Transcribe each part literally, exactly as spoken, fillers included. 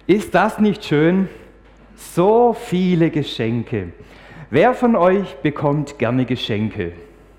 Ist das nicht schön? So viele Geschenke. Wer von euch bekommt gerne Geschenke?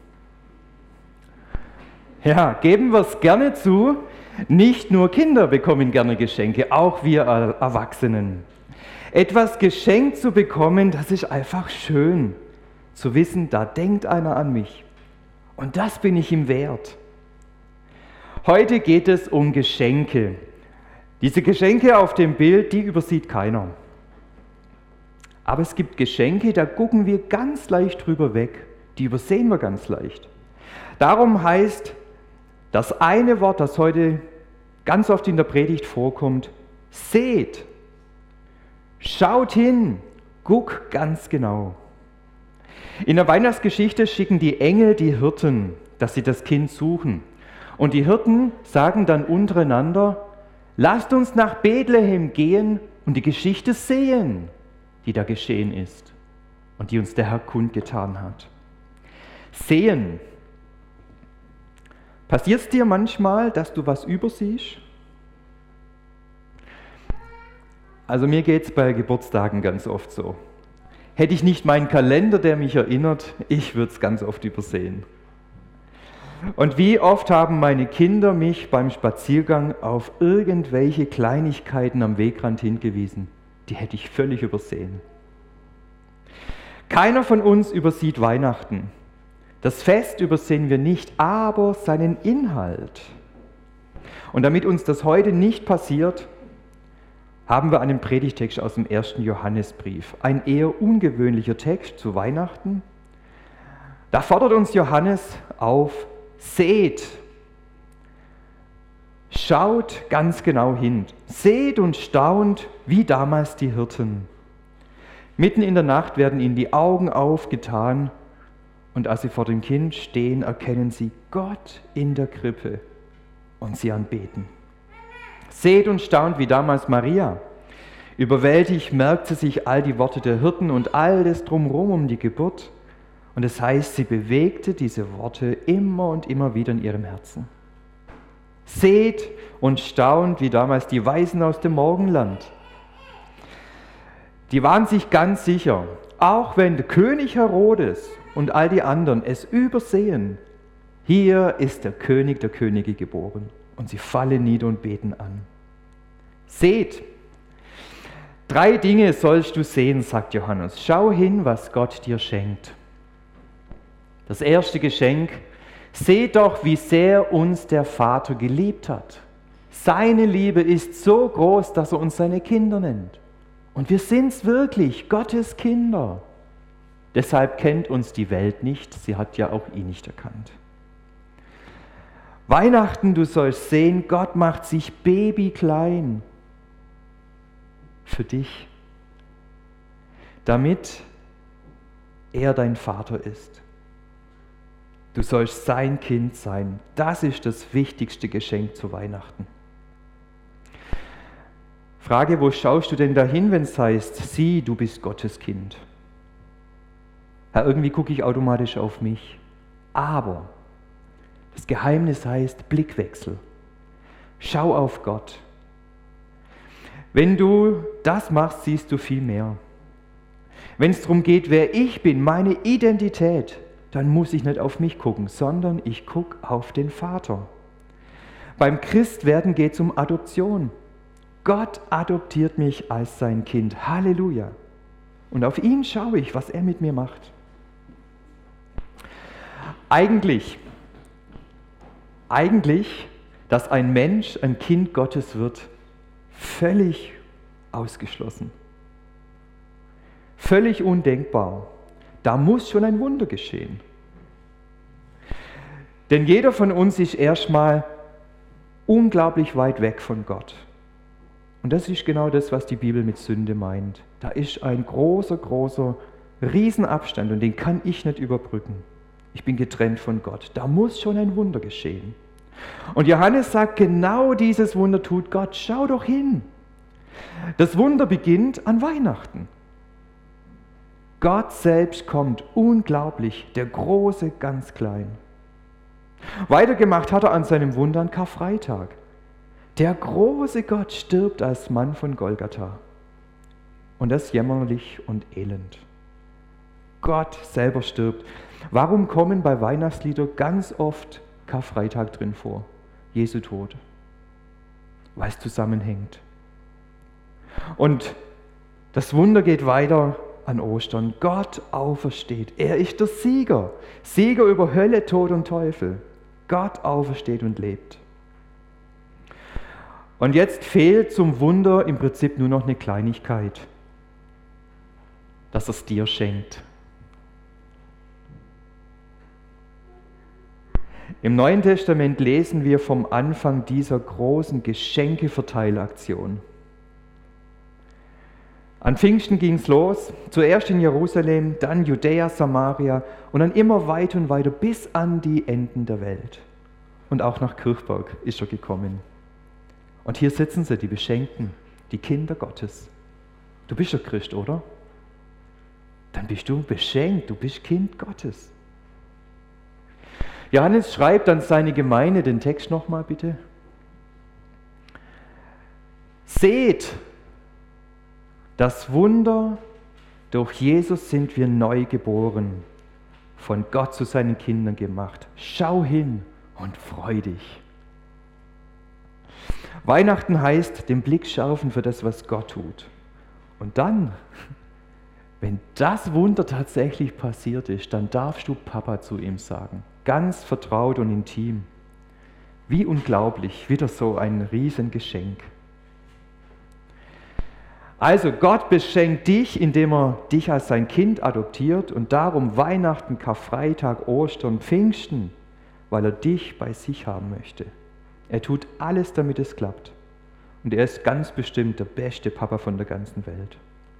Ja, geben wir es gerne zu. Nicht nur Kinder bekommen gerne Geschenke, auch wir Erwachsenen. Etwas geschenkt zu bekommen, das ist einfach schön. Zu wissen, da denkt einer an mich. Und das bin ich ihm wert. Heute geht es um Geschenke. Diese Geschenke auf dem Bild, die übersieht keiner. Aber es gibt Geschenke, da gucken wir ganz leicht drüber weg. Die übersehen wir ganz leicht. Darum heißt das eine Wort, das heute ganz oft in der Predigt vorkommt, seht, schaut hin, guck ganz genau. In der Weihnachtsgeschichte schicken die Engel die Hirten, dass sie das Kind suchen. Und die Hirten sagen dann untereinander, lasst uns nach Bethlehem gehen und die Geschichte sehen, die da geschehen ist und die uns der Herr kundgetan hat. Sehen. Passiert es dir manchmal, dass du was übersiehst? Also mir geht es bei Geburtstagen ganz oft so. Hätte ich nicht meinen Kalender, der mich erinnert, ich würde es ganz oft übersehen. Und wie oft haben meine Kinder mich beim Spaziergang auf irgendwelche Kleinigkeiten am Wegrand hingewiesen, die hätte ich völlig übersehen. Keiner von uns übersieht Weihnachten. Das Fest übersehen wir nicht, aber seinen Inhalt. Und damit uns das heute nicht passiert, haben wir einen Predigtext aus dem ersten Johannesbrief. Ein eher ungewöhnlicher Text zu Weihnachten. Da fordert uns Johannes auf, seht, schaut ganz genau hin, seht und staunt, wie damals die Hirten. Mitten in der Nacht werden ihnen die Augen aufgetan und als sie vor dem Kind stehen, erkennen sie Gott in der Krippe und sie anbeten. Seht und staunt, wie damals Maria. Überwältigt merkt sie sich all die Worte der Hirten und alles drumherum um die Geburt. Und es heißt, sie bewegte diese Worte immer und immer wieder in ihrem Herzen. Seht und staunt, wie damals die Weisen aus dem Morgenland. Die waren sich ganz sicher, auch wenn der König Herodes und all die anderen es übersehen, hier ist der König der Könige geboren. Und sie fallen nieder und beten an. Seht, drei Dinge sollst du sehen, sagt Johannes. Schau hin, was Gott dir schenkt. Das erste Geschenk, seht doch, wie sehr uns der Vater geliebt hat. Seine Liebe ist so groß, dass er uns seine Kinder nennt. Und wir sind's wirklich, Gottes Kinder. Deshalb kennt uns die Welt nicht, sie hat ja auch ihn nicht erkannt. Weihnachten, du sollst sehen, Gott macht sich babyklein für dich, damit er dein Vater ist. Du sollst sein Kind sein. Das ist das wichtigste Geschenk zu Weihnachten. Frage, wo schaust du denn dahin, wenn es heißt, sieh, du bist Gottes Kind? Ja, irgendwie gucke ich automatisch auf mich. Aber das Geheimnis heißt Blickwechsel. Schau auf Gott. Wenn du das machst, siehst du viel mehr. Wenn es darum geht, wer ich bin, meine Identität, dann muss ich nicht auf mich gucken, sondern ich gucke auf den Vater. Beim Christwerden geht es um Adoption. Gott adoptiert mich als sein Kind. Halleluja. Und auf ihn schaue ich, was er mit mir macht. Eigentlich Eigentlich, dass ein Mensch ein Kind Gottes wird, völlig ausgeschlossen. Völlig undenkbar. Da muss schon ein Wunder geschehen. Denn jeder von uns ist erstmal unglaublich weit weg von Gott. Und das ist genau das, was die Bibel mit Sünde meint. Da ist ein großer, großer Riesenabstand und den kann ich nicht überbrücken. Ich bin getrennt von Gott. Da muss schon ein Wunder geschehen. Und Johannes sagt, genau dieses Wunder tut Gott. Schau doch hin. Das Wunder beginnt an Weihnachten. Gott selbst kommt, unglaublich, der Große ganz klein. Weitergemacht hat er an seinem Wunder an Karfreitag. Der große Gott stirbt als Mann von Golgatha. Und das jämmerlich und elend. Gott selber stirbt. Warum kommen bei Weihnachtslieder ganz oft Karfreitag drin vor? Jesu Tod. Weil es zusammenhängt. Und das Wunder geht weiter an Ostern. Gott aufersteht. Er ist der Sieger. Sieger über Hölle, Tod und Teufel. Gott aufersteht und lebt. Und jetzt fehlt zum Wunder im Prinzip nur noch eine Kleinigkeit. Dass er es dir schenkt. Im Neuen Testament lesen wir vom Anfang dieser großen Geschenkeverteilaktion. An Pfingsten ging es los, zuerst in Jerusalem, dann Judäa, Samaria und dann immer weiter und weiter bis an die Enden der Welt. Und auch nach Kirchberg ist er gekommen. Und hier sitzen sie, die Beschenkten, die Kinder Gottes. Du bist doch Christ, oder? Dann bist du beschenkt, du bist Kind Gottes. Johannes schreibt an seine Gemeinde, den Text nochmal bitte. Seht, das Wunder, durch Jesus sind wir neu geboren, von Gott zu seinen Kindern gemacht. Schau hin und freu dich. Weihnachten heißt, den Blick schärfen für das, was Gott tut. Und dann, wenn das Wunder tatsächlich passiert ist, dann darfst du Papa zu ihm sagen. Ganz vertraut und intim. Wie unglaublich, wieder so ein Riesengeschenk. Also Gott beschenkt dich, indem er dich als sein Kind adoptiert und darum Weihnachten, Karfreitag, Ostern, Pfingsten, weil er dich bei sich haben möchte. Er tut alles, damit es klappt. Und er ist ganz bestimmt der beste Papa von der ganzen Welt.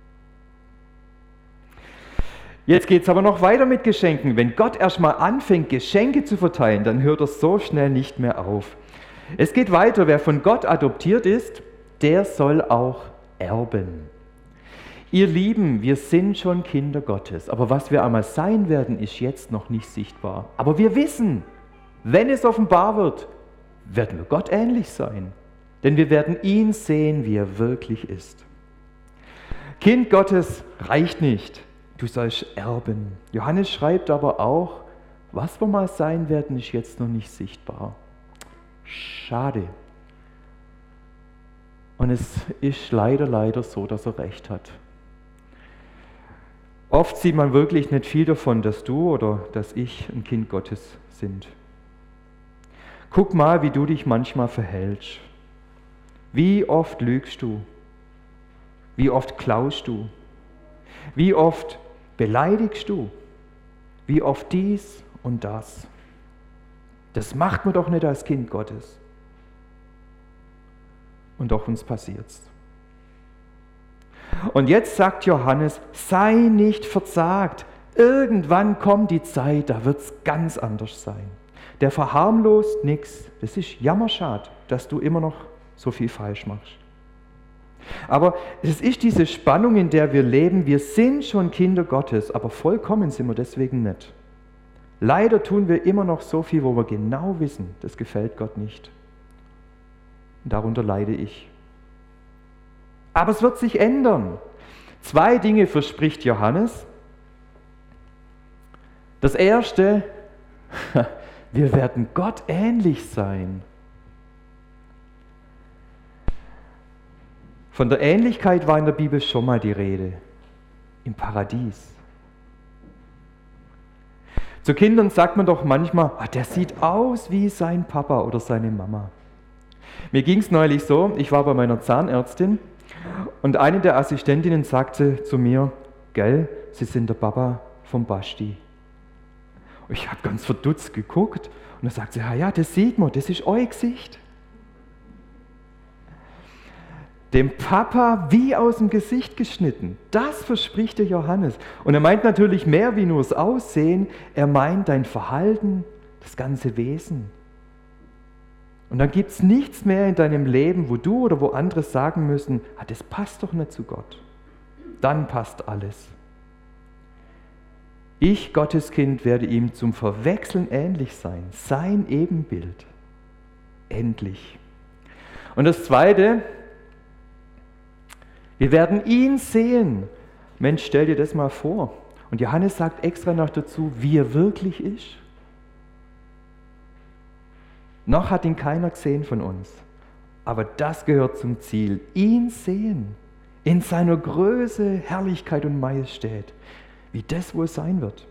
Jetzt geht es aber noch weiter mit Geschenken. Wenn Gott erstmal anfängt, Geschenke zu verteilen, dann hört er so schnell nicht mehr auf. Es geht weiter. Wer von Gott adoptiert ist, der soll auch erben. Ihr Lieben, wir sind schon Kinder Gottes, aber was wir einmal sein werden, ist jetzt noch nicht sichtbar. Aber wir wissen, wenn es offenbar wird, werden wir Gott ähnlich sein. Denn wir werden ihn sehen, wie er wirklich ist. Kind Gottes reicht nicht. Du sollst erben. Johannes schreibt aber auch, was wir mal sein werden, ist jetzt noch nicht sichtbar. Schade. Und es ist leider, leider so, dass er recht hat. Oft sieht man wirklich nicht viel davon, dass du oder dass ich ein Kind Gottes sind. Guck mal, wie du dich manchmal verhältst. Wie oft lügst du? Wie oft klaust du? Wie oft beleidigst du? Wie oft dies und das? Das macht man doch nicht als Kind Gottes. Und doch uns passiert's. Und jetzt sagt Johannes, sei nicht verzagt. Irgendwann kommt die Zeit, da wird's ganz anders sein. Der verharmlost nichts. Das ist jammerschad, dass du immer noch so viel falsch machst. Aber es ist diese Spannung, in der wir leben. Wir sind schon Kinder Gottes, aber vollkommen sind wir deswegen nicht. Leider tun wir immer noch so viel, wo wir genau wissen, das gefällt Gott nicht. Und darunter leide ich. Aber es wird sich ändern. Zwei Dinge verspricht Johannes. Das erste, wir werden Gott ähnlich sein. Von der Ähnlichkeit war in der Bibel schon mal die Rede. Im Paradies. Zu Kindern sagt man doch manchmal, ah, der sieht aus wie sein Papa oder seine Mama. Mir ging es neulich so, ich war bei meiner Zahnärztin und eine der Assistentinnen sagte zu mir, gell, Sie sind der Papa vom Basti. Und ich habe ganz verdutzt geguckt und dann sagt sie, ja, ja, das sieht man, das ist euer Gesicht. Dem Papa wie aus dem Gesicht geschnitten. Das verspricht der Johannes. Und er meint natürlich mehr wie nur das Aussehen, er meint dein Verhalten, das ganze Wesen. Und dann gibt es nichts mehr in deinem Leben, wo du oder wo andere sagen müssen, ah, das passt doch nicht zu Gott. Dann passt alles. Ich, Gotteskind, werde ihm zum Verwechseln ähnlich sein, sein Ebenbild. Endlich. Und das Zweite, wir werden ihn sehen. Mensch, stell dir das mal vor. Und Johannes sagt extra noch dazu, wie er wirklich ist. Noch hat ihn keiner gesehen von uns. Aber das gehört zum Ziel. Ihn sehen. In seiner Größe, Herrlichkeit und Majestät. Wie das wohl sein wird.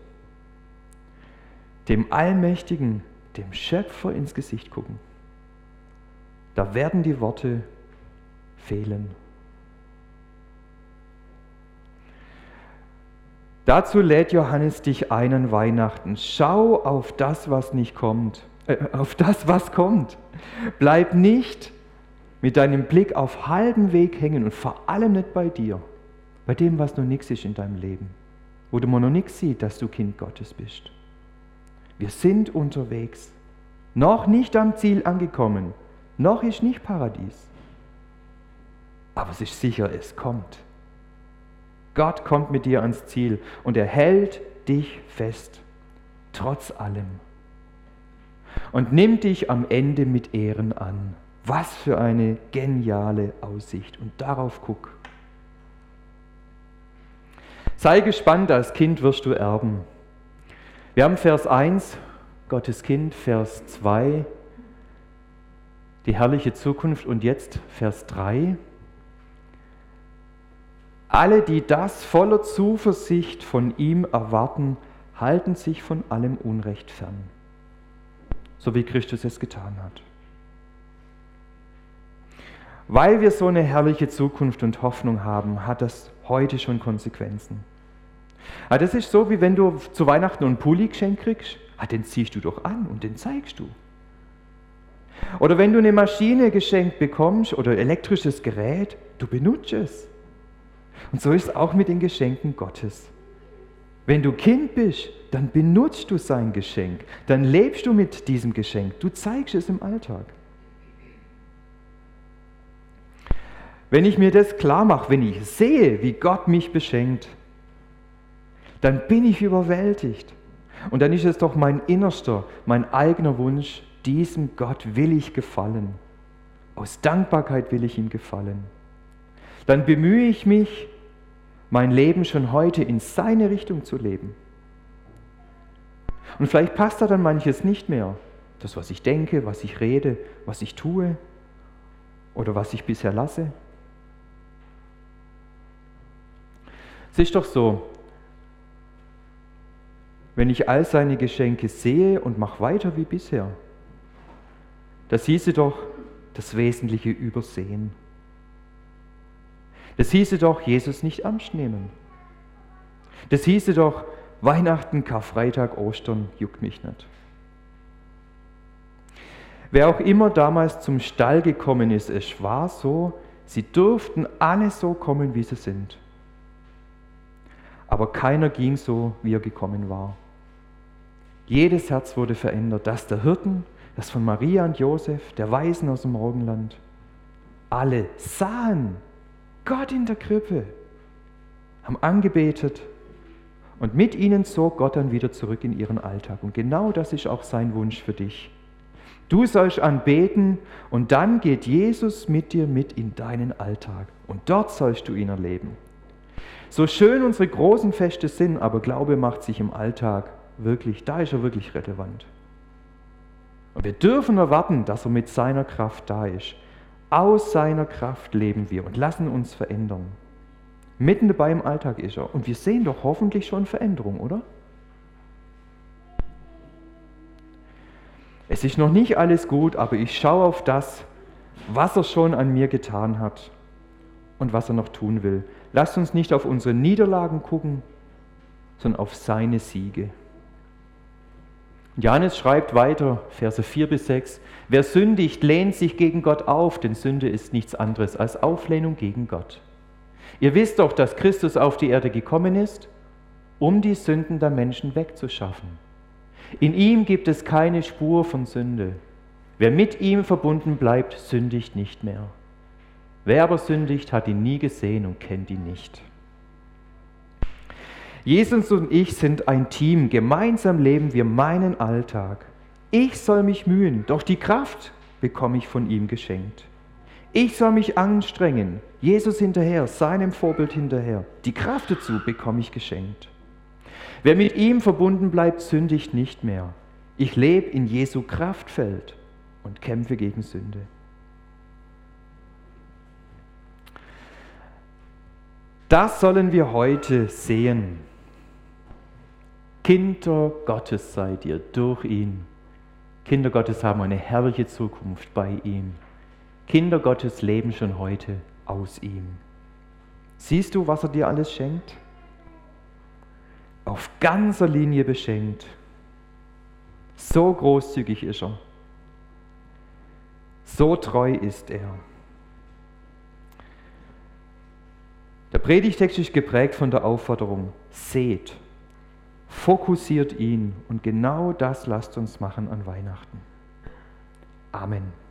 Dem Allmächtigen, dem Schöpfer ins Gesicht gucken. Da werden die Worte fehlen. Dazu lädt Johannes dich ein an Weihnachten. Schau auf das, was nicht kommt. Äh, auf das, was kommt. Bleib nicht mit deinem Blick auf halbem Weg hängen und vor allem nicht bei dir. Bei dem, was noch nichts ist in deinem Leben. Wo man noch nichts sieht, dass du Kind Gottes bist. Wir sind unterwegs. Noch nicht am Ziel angekommen. Noch ist nicht Paradies. Aber es ist sicher, es kommt. Gott kommt mit dir ans Ziel und er hält dich fest, trotz allem. Und nimmt dich am Ende mit Ehren an. Was für eine geniale Aussicht. Und darauf guck. Sei gespannt, als Kind wirst du erben. Wir haben Vers eins, Gottes Kind, Vers zwei, die herrliche Zukunft und jetzt Vers drei. Alle, die das voller Zuversicht von ihm erwarten, halten sich von allem Unrecht fern, so wie Christus es getan hat. Weil wir so eine herrliche Zukunft und Hoffnung haben, hat das heute schon Konsequenzen. Ah, das ist so, wie wenn du zu Weihnachten einen Pulli geschenkt kriegst, ah, den ziehst du doch an und den zeigst du. Oder wenn du eine Maschine geschenkt bekommst oder elektrisches Gerät, du benutzt es. Und so ist es auch mit den Geschenken Gottes. Wenn du Kind bist, dann benutzt du sein Geschenk, dann lebst du mit diesem Geschenk, du zeigst es im Alltag. Wenn ich mir das klar mache, wenn ich sehe, wie Gott mich beschenkt, dann bin ich überwältigt. Und dann ist es doch mein innerster, mein eigener Wunsch, diesem Gott will ich gefallen. Aus Dankbarkeit will ich ihm gefallen. Dann bemühe ich mich, mein Leben schon heute in seine Richtung zu leben. Und vielleicht passt da dann manches nicht mehr. Das, was ich denke, was ich rede, was ich tue oder was ich bisher lasse. Es ist doch so, wenn ich all seine Geschenke sehe und mache weiter wie bisher, das hieße doch das Wesentliche übersehen. Das hieße doch Jesus nicht ernst nehmen. Das hieße doch Weihnachten, Karfreitag, Ostern, juckt mich nicht. Wer auch immer damals zum Stall gekommen ist, es war so, sie durften alle so kommen, wie sie sind. Aber keiner ging so, wie er gekommen war. Jedes Herz wurde verändert, das der Hirten, das von Maria und Josef, der Weisen aus dem Morgenland. Alle sahen Gott in der Krippe, haben angebetet und mit ihnen zog Gott dann wieder zurück in ihren Alltag. Und genau das ist auch sein Wunsch für dich. Du sollst anbeten und dann geht Jesus mit dir mit in deinen Alltag und dort sollst du ihn erleben. So schön unsere großen Feste sind, aber Glaube macht sich im Alltag wirklich, da ist er wirklich relevant. Und wir dürfen erwarten, dass er mit seiner Kraft da ist. Aus seiner Kraft leben wir und lassen uns verändern. Mitten dabei im Alltag ist er. Und wir sehen doch hoffentlich schon Veränderung, oder? Es ist noch nicht alles gut, aber ich schaue auf das, was er schon an mir getan hat und was er noch tun will. Lasst uns nicht auf unsere Niederlagen gucken, sondern auf seine Siege. Johannes schreibt weiter, Verse vier bis sechs, wer sündigt, lehnt sich gegen Gott auf, denn Sünde ist nichts anderes als Auflehnung gegen Gott. Ihr wisst doch, dass Christus auf die Erde gekommen ist, um die Sünden der Menschen wegzuschaffen. In ihm gibt es keine Spur von Sünde. Wer mit ihm verbunden bleibt, sündigt nicht mehr. Wer aber sündigt, hat ihn nie gesehen und kennt ihn nicht. Jesus und ich sind ein Team, gemeinsam leben wir meinen Alltag. Ich soll mich mühen, doch die Kraft bekomme ich von ihm geschenkt. Ich soll mich anstrengen, Jesus hinterher, seinem Vorbild hinterher. Die Kraft dazu bekomme ich geschenkt. Wer mit ihm verbunden bleibt, sündigt nicht mehr. Ich lebe in Jesu Kraftfeld und kämpfe gegen Sünde. Das sollen wir heute sehen. Kinder Gottes seid ihr durch ihn. Kinder Gottes haben eine herrliche Zukunft bei ihm. Kinder Gottes leben schon heute aus ihm. Siehst du, was er dir alles schenkt? Auf ganzer Linie beschenkt. So großzügig ist er. So treu ist er. Der Predigtext ist geprägt von der Aufforderung, seht, fokussiert ihn und genau das lasst uns machen an Weihnachten. Amen.